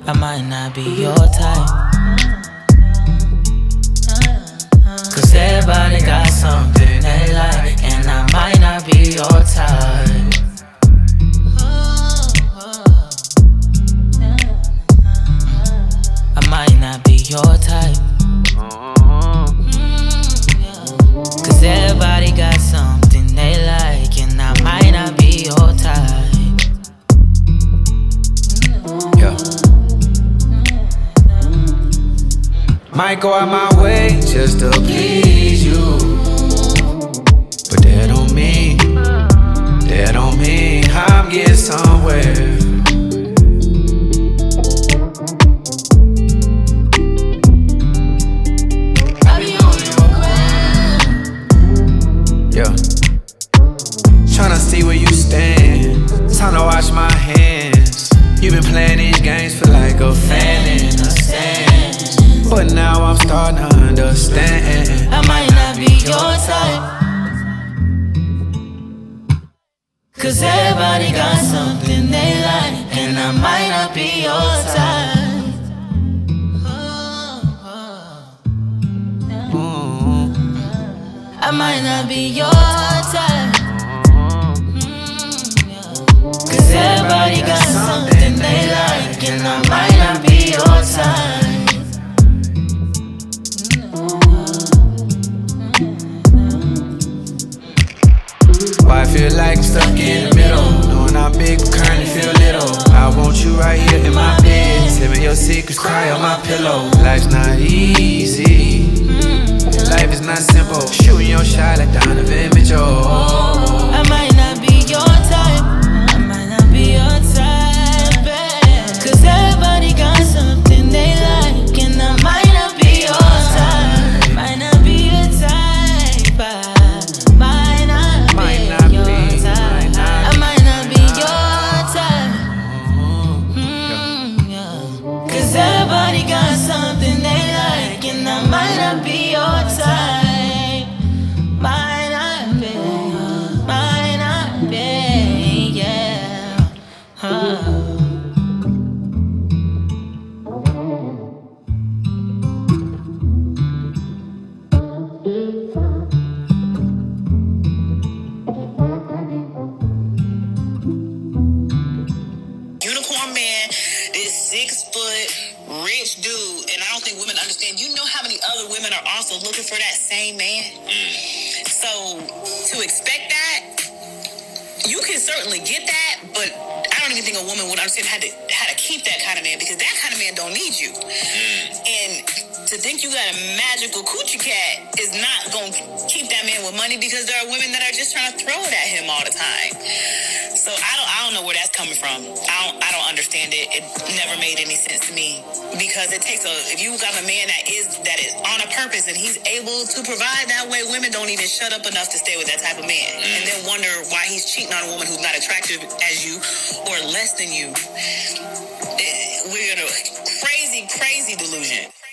I might not be your type, 'cause everybody got something they like, and I might not be your type. I might not be your type, 'cause everybody got something they like, and I might not be your type. Yeah. Might go out my way just to please you, but that don't mean I'm getting somewhere. Yeah. Tryna see where you stand. Time to wash my hands. You been playing these games for like a fan in a stand, but now I'm starting to understand. I might not be your type, 'cause everybody got something they like, and I might not be your type. I might not be your type, 'cause everybody got something they like, and I might not be your type. Why I feel like I'm stuck in the middle, knowing I'm big but currently feel little. I want you right here in my bed, tell me your secrets, cry on my pillow. Life's not easy, life is not simple. Shooting your shot like Donovan Mitchell. I might not be your type, I might not be your type, babe, 'cause everybody got something they like, and I might not be your type. Might not be your type, might not be your type. I might not be your type, 'cause everybody got something they like, and I might not be your type. Might not be, yeah. Unicorn man, this 6-foot rich dude, and I don't think women understand. You know how many other women are also looking for that same man? So to expect that, you can certainly get that, but I don't even think a woman would understand how to keep that kind of man, because that kind of man don't need you. And to think you got a magical coochie cat is not going to keep that man with money, because there are women that are just trying to throw it at him all the time. So I don't know where that's coming from. I don't understand it. It never made any sense to me, because it takes if you got a man that is on a purpose and he's able to provide that way, women don't even shut up enough to stay with that type of man, and then wonder why he's cheating on a woman who's not attractive as you or less than you. We're in a crazy delusion.